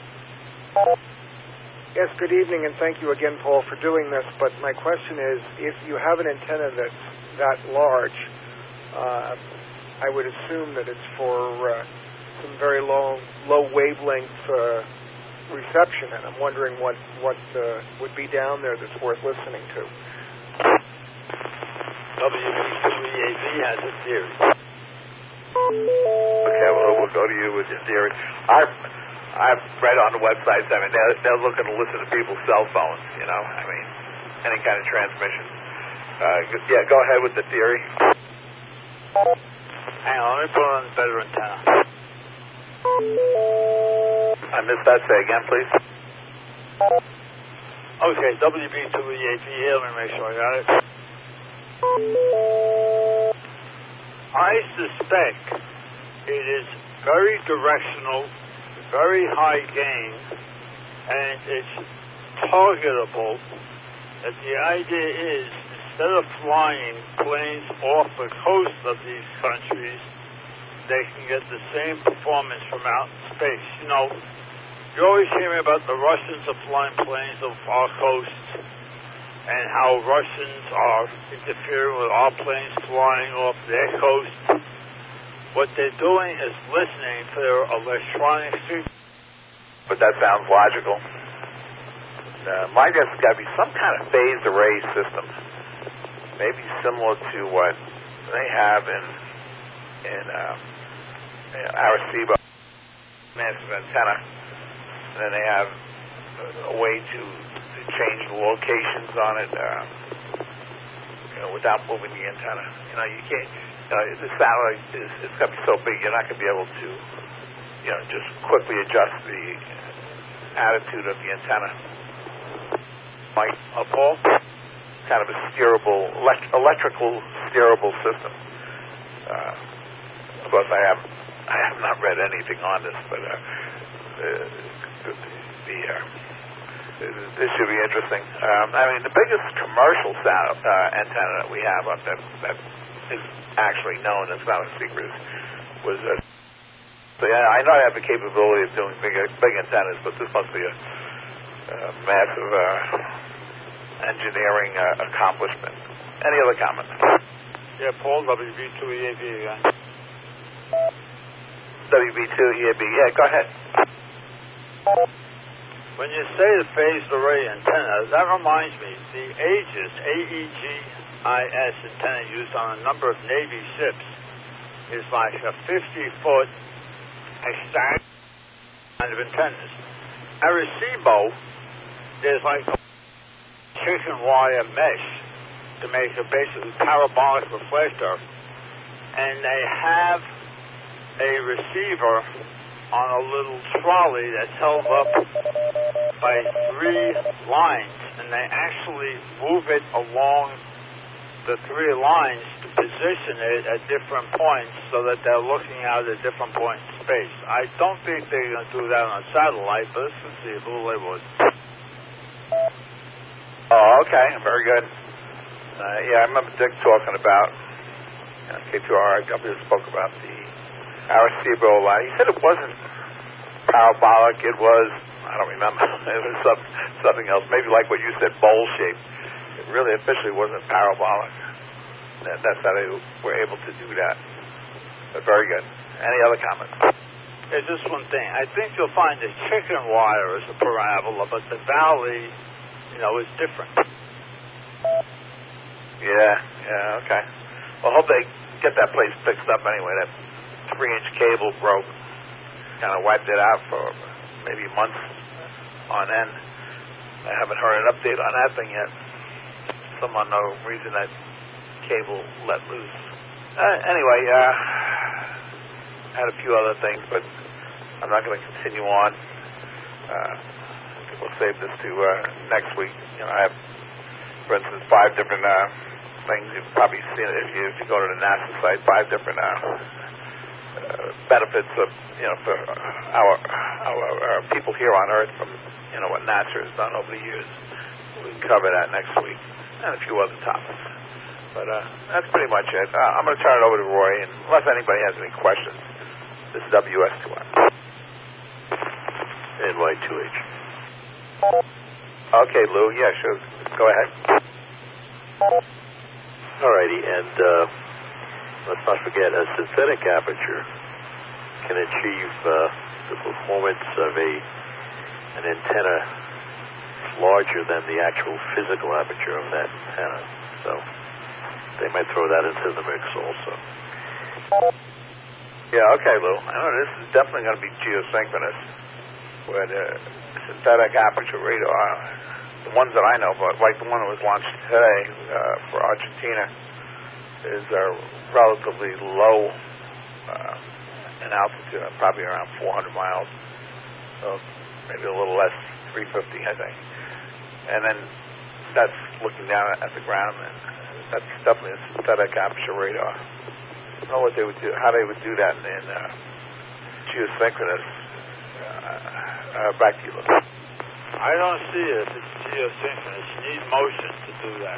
Yes, good evening, and thank you again, Paul, for doing this. But my question is, if you have an antenna that's that large, uh, I would assume that it's for uh, some very low, low wavelength uh, reception, and I'm wondering what what uh, would be down there that's worth listening to. W B two E A V has a theory. Okay, well, we'll go to you with your theory. I've, I've read on the websites, I mean, they're, they're looking to listen to people's cell phones, you know, I mean, any kind of transmission. Uh, yeah, go ahead with the theory. Hang on, let me put on the better antenna. I missed that. Say again, please. Okay, W B two E A V here, let me make sure I got it. I suspect it is very directional, very high gain, and it's targetable. And the idea is, instead of flying planes off the coast of these countries, they can get the same performance from out in space. You know, you always hear me about the Russians are flying planes off our coast, and how Russians are interfering with our planes flying off their coast. What they're doing is listening to their electronic signals. But that sounds logical. Uh, my guess has got to be some kind of phased array system, maybe similar to what they have in in um, Arecibo, massive antenna, and then they have a way to change the locations on it, uh, you know, without moving the antenna. You know, you can't. You know, the satellite is it's got to be so big, you're not going to be able to, you know, just quickly adjust the attitude of the antenna. Like uh, Paul, kind of a steerable, elect- electrical steerable system. Uh, of course, I have I have not read anything on this, but uh, the, the, the uh, this should be interesting. Um, I mean, the biggest commercial sound, uh, antenna that we have up there that is actually known, it's not a secret, was uh, so yeah, I know I have the capability of doing big, big antennas, but this must be a, a massive uh, engineering uh, accomplishment. Any other comments? Yeah, Paul, W B two E A V again. W B two E A V, yeah, go ahead. when you say the phased array antenna, that reminds me, the Aegis, A E G I S antenna used on a number of Navy ships is like a fifty-foot hexagonal kind of antennas. Arecibo is like a chicken wire mesh to make a basically parabolic reflector, and they have a receiver on a little trolley that's held up by three lines, and they actually move it along the three lines to position it at different points so that they're looking out at different points in space. I don't think they're going to do that on a satellite, but let's see who they would. Oh, okay, very good. Uh, yeah, I remember Dick talking about, you know, K two R W spoke about the Arecibo line. He said it wasn't parabolic, it was, I don't remember, it was some, something else, maybe like what you said, bowl-shaped. It really officially wasn't parabolic. That, that's how they were able to do that. But very good. Any other comments? There's just one thing. I think you'll find the chicken wire is a parabola, but the valley, you know, is different. Yeah, yeah, okay. Well, hope they get that place fixed up anyway. That three-inch cable broke. Kind of wiped it out for maybe months on end. I haven't heard an update on that thing yet. Some unknown reason that cable let loose. Uh, anyway, uh, had a few other things, but I'm not going to continue on. Uh, I think we'll save this to uh, next week. You know, I have, for instance, five different uh, things. You've probably seen it if you, if you go to the NASA site. Five different uh, uh, benefits of, you know, for our, our our people here on Earth from, you know, what NASA has done over the years. We can cover that next week and a few other topics. But uh, that's pretty much it. Uh, I'm going to turn it over to Roy, and unless anybody has any questions, this is W S two N. N Y two H. Okay, Lou. Yeah, sure. Go ahead. All righty, and uh, let's not forget, a synthetic aperture can achieve uh, the performance of a an antenna larger than the actual physical aperture of that antenna. So they might throw that into the mix also. Yeah, okay, Lou. I know this is definitely going to be geosynchronous, where the synthetic aperture radar, the ones that I know, but like the one that was launched today uh, for Argentina, is uh, relatively low uh, in altitude, probably around four hundred miles, so maybe a little less, three fifty, I think. And then that's looking down at the ground, and that's definitely a synthetic aperture radar. I don't know what they would do, how they would do that in uh, geosynchronous. Uh, uh, back to you, Lou. I don't see it if it's geosynchronous. You need motion to do that.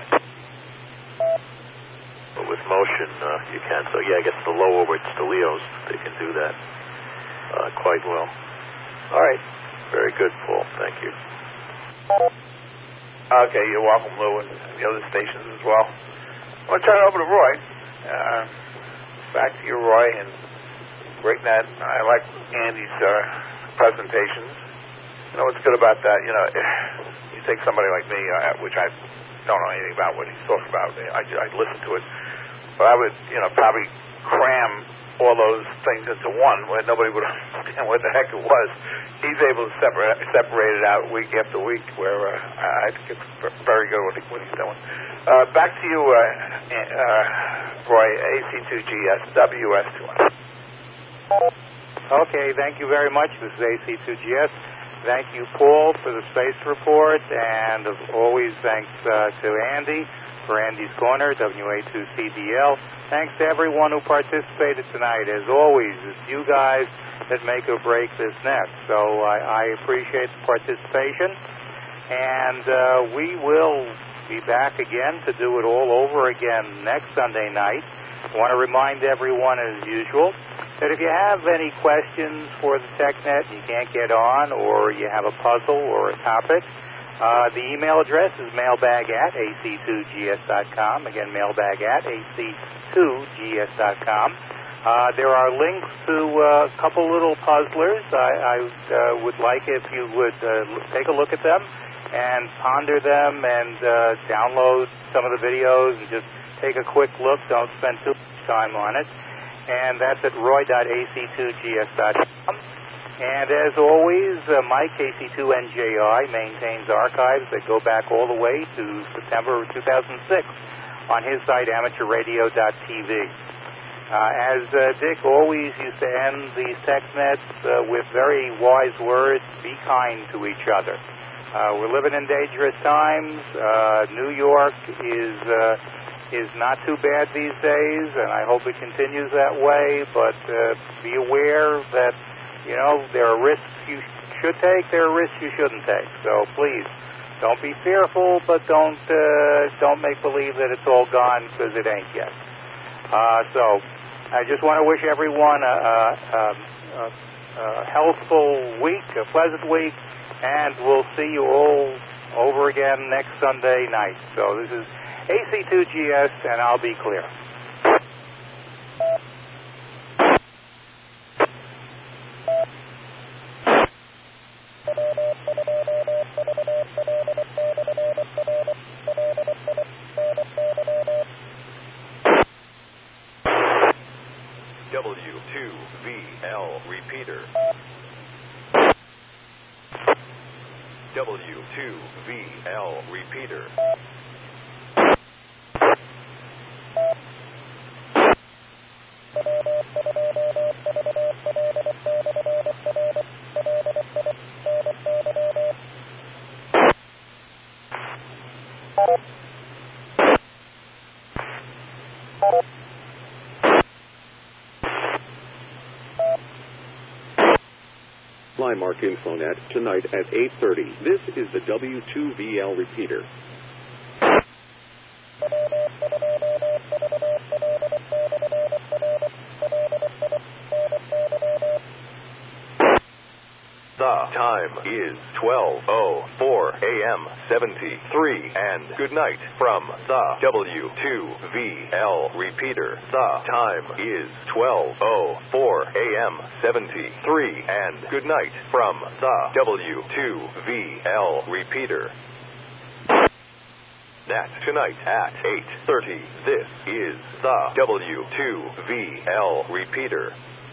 But with motion, uh, you can. So, yeah, I guess the low orbit Stelios, they can do that uh, quite well. All right. Very good, Paul. Thank you. Okay, you're welcome, Lou, and the other stations as well. I'm going to turn it over to Roy. Uh, back to you, Roy, and BreakNet. I like Andy's uh, presentations. You know what's good about that? You know, you take somebody like me, uh, which I don't know anything about what he's talking about. I, I listen to it. But I would, you know, probably cram all those things into one where nobody would understand what the heck it was. He's able to separate, separate it out week after week, where uh, I think it's very good what, he, what he's doing. Uh, back to you, uh, uh, Roy, A C two G S, W S two N. Okay, thank you very much. This is A C two G S. Thank you, Paul, for the space report, and as always, thanks uh, to Andy for Andy's Corner, W A two C D L. Thanks to everyone who participated tonight. As always, it's you guys that make or break this net, so I, I appreciate the participation, and uh, we will be back again to do it all over again next Sunday night. I want to remind everyone, as usual, that if you have any questions for the TechNet and you can't get on, or you have a puzzle or a topic, uh, the email address is mailbag at A C two G S dot com. Again, mailbag at A C two G S dot com. Uh, there are links to uh, a couple little puzzlers. I, I uh, would like if you would uh, take a look at them and ponder them and uh, download some of the videos and just take a quick look. Don't spend too much time on it. And that's at roy dot a c two g s dot com. And as always, uh, Mike, K C two N J I, maintains archives that go back all the way to September two thousand six on his site, amateur radio dot t v. Uh, as uh, Dick always used to end these TechNets uh, with very wise words, be kind to each other. Uh, we're living in dangerous times. Uh, New York is uh, is not too bad these days, and I hope it continues that way, but uh, be aware that, you know, there are risks you should take, there are risks you shouldn't take. So please, don't be fearful, but don't, uh, don't make believe that it's all gone, because it ain't yet. Uh, so I just want to wish everyone a, a, a, a healthful week, a pleasant week, and we'll see you all over again next Sunday night. So this is A C two G S, and I'll be clear. W two V L repeater. W two V L repeater. Flymark Infonet tonight at eight thirty. This is the W two V L repeater. The time is twelve oh four a m seventy-three, and good night from the W two V L repeater. The time is twelve oh four a m seventy-three, and good night from the W two V L repeater. That's tonight at eight thirty. This is the W two V L repeater.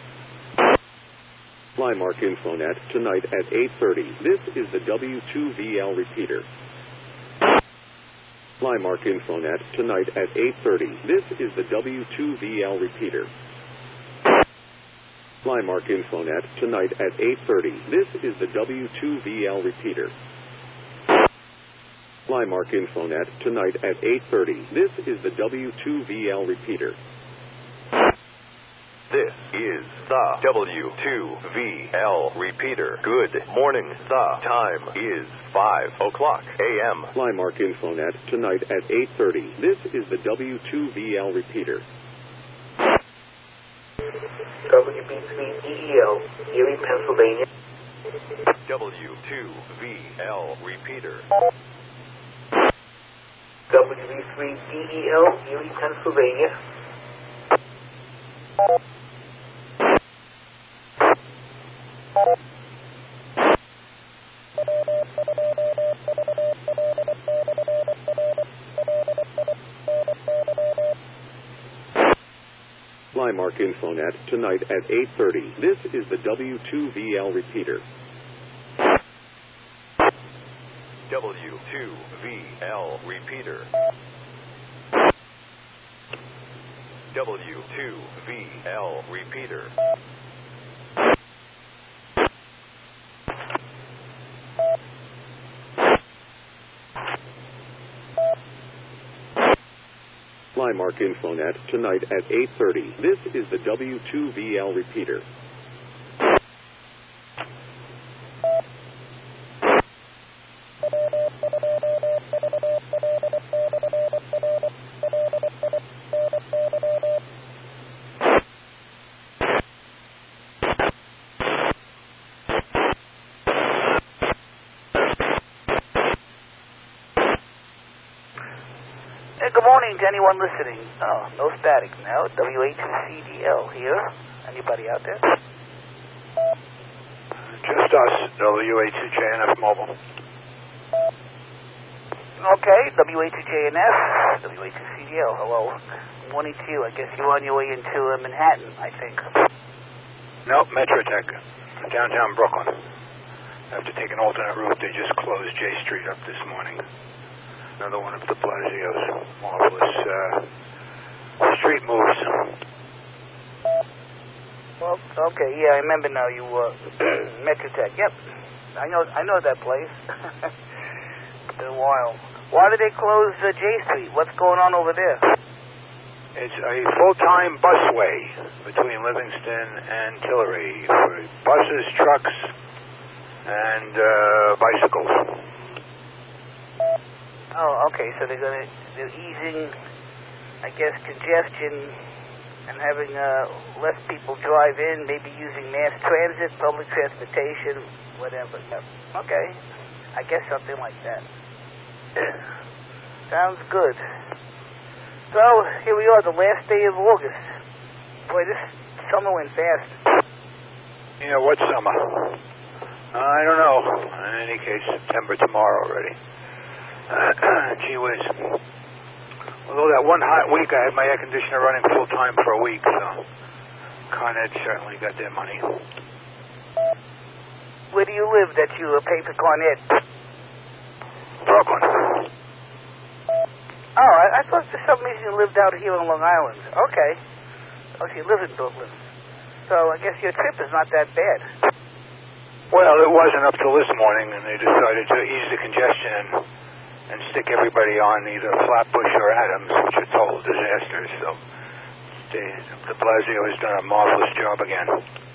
Flymark Infonet tonight at eight thirty. This is the W two V L repeater. Flymark Infonet tonight at eight thirty. This is the W two V L repeater. Flymark Infonet tonight at eight thirty. This is the W two V L repeater. Flymark Infonet tonight at eight thirty. This is the W two V L repeater. This is the W two V L repeater. Good morning. The time is five o'clock a m Flymark Infonet tonight at eight thirty. This is the W two V L repeater. W B three D E L, Erie, Pennsylvania. W two V L repeater. W B three D E L, Erie, Pennsylvania. Flymark Infonet tonight at eight thirty. This is the W two V L repeater. W two V L repeater. W two V L repeater. Flymark Infonet tonight at eight thirty. This is the W two V L repeater. Hey, good morning to anyone listening. Oh, no static now. W A two C D L here. Anybody out there? Just us, W A two J N F Mobile. Okay, W A two J N F, W A two C D L, hello. Morning to you. I guess you're on your way into uh, Manhattan, I think. Nope, Metrotech, downtown Brooklyn. I have to take an alternate route. They just closed J Street up this morning. Another one of the Blasio's marvelous uh, street moves. Well, okay, yeah, I remember now. You uh, Metrotech. Yep, I know. I know that place. It's been a while. Why did they close uh, J Street? What's going on over there? It's a full-time busway between Livingston and Tillery for buses, trucks, and uh, bicycles. Oh, okay. So they're gonna they're easing, I guess, congestion and having uh, less people drive in. Maybe using mass transit, public transportation, whatever. Yep. Okay. I guess something like that. Sounds good. So here we are, the last day of August. Boy, this summer went fast. Yeah, what summer? I don't know. In any case, September tomorrow already. Uh, gee whiz. Although that one hot week I had my air conditioner running full time for a week, so Con Ed certainly got their money. Where do you live that you uh, pay for Con Ed? Brooklyn. Oh, I, I thought for some reason you lived out here on Long Island. Okay. Oh, so you live in Brooklyn. So I guess your trip is not that bad. Well, it wasn't up till this morning, and they decided to ease the congestion and, and stick everybody on either Flatbush or Adams, which are total disasters. So they, de Blasio has done a marvelous job again.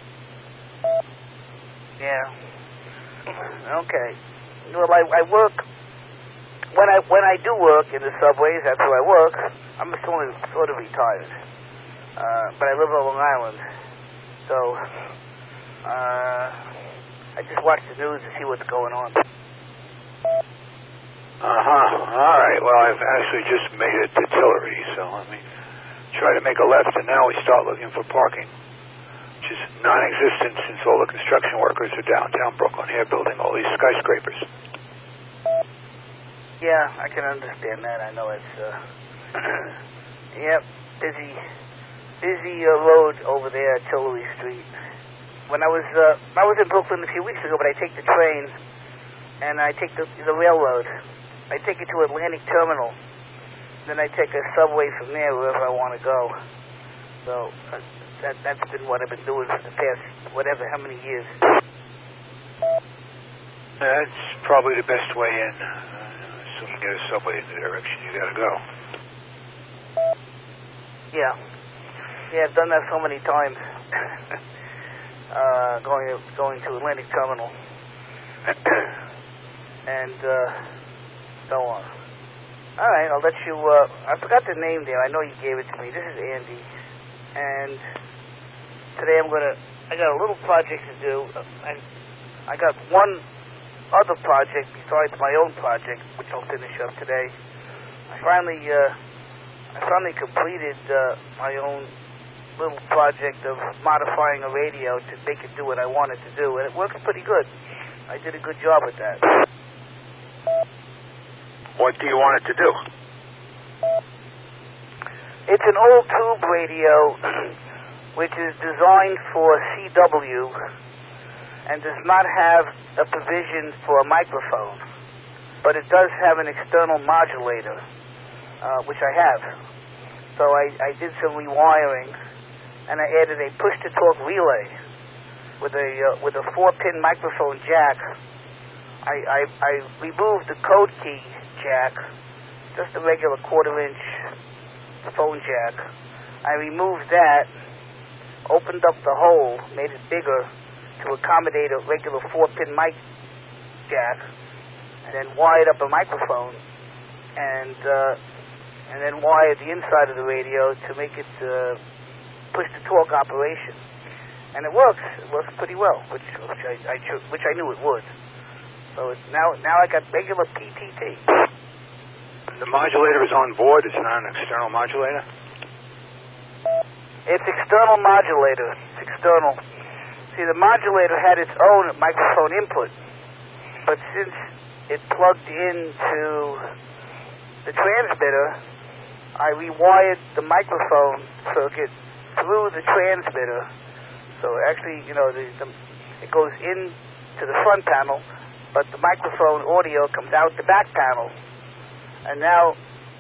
Yeah. Okay. Well, I, I work... When I when I do work in the subways, that's where I work. I'm sort of, sort of retired, uh, but I live on Long Island, so uh, I just watch the news to see what's going on. Uh huh. All right. Well, I've actually just made it to Tillery, so let me try to make a left, and now we start looking for parking, which is non-existent since all the construction workers are downtown Brooklyn here building all these skyscrapers. Yeah, I can understand that. I know it's, uh, yep, busy, busy uh, road over there at Tillery Street. When I was, uh, I was in Brooklyn a few weeks ago, but I take the train, and I take the, the railroad. I take it to Atlantic Terminal. Then I take a subway from there wherever I want to go. So uh, that, that's been what I've been doing for the past, whatever, how many years. That's probably the best way in. So you get a subway in the direction you gotta go. Yeah. Yeah, I've done that so many times. uh, going going to Atlantic Terminal. and uh, so on. All right, I'll let you, uh, I forgot the name there. I know you gave it to me. This is Andy. And today I'm going to, I got a little project to do. And I got one other project besides my own project, which I'll finish up today. I finally, uh, I finally completed uh, my own little project of modifying a radio to make it do what I wanted to do, and it works pretty good. I did a good job with that. What do you want it to do? It's an old tube radio, which is designed for C W, and does not have a provision for a microphone, but it does have an external modulator, uh, which I have. So I, I did some rewiring, and I added a push-to-talk relay with a uh, with a four-pin microphone jack. I, I, I removed the code key jack, just a regular quarter-inch phone jack. I removed that, opened up the hole, made it bigger, to accommodate a regular four-pin mic jack, and then wired up a microphone, and uh, and then wired the inside of the radio to make it uh, push-to-talk operation. And it works. It works pretty well, which which I, I which I knew it would. So it's now now I got regular P T T. the modulator is on board. It's not an external modulator. It's external modulator. It's external. See, the modulator had its own microphone input, but since it plugged into the transmitter, I rewired the microphone circuit through the transmitter. So actually, you know, the, the, it goes into the front panel, but the microphone audio comes out the back panel. And now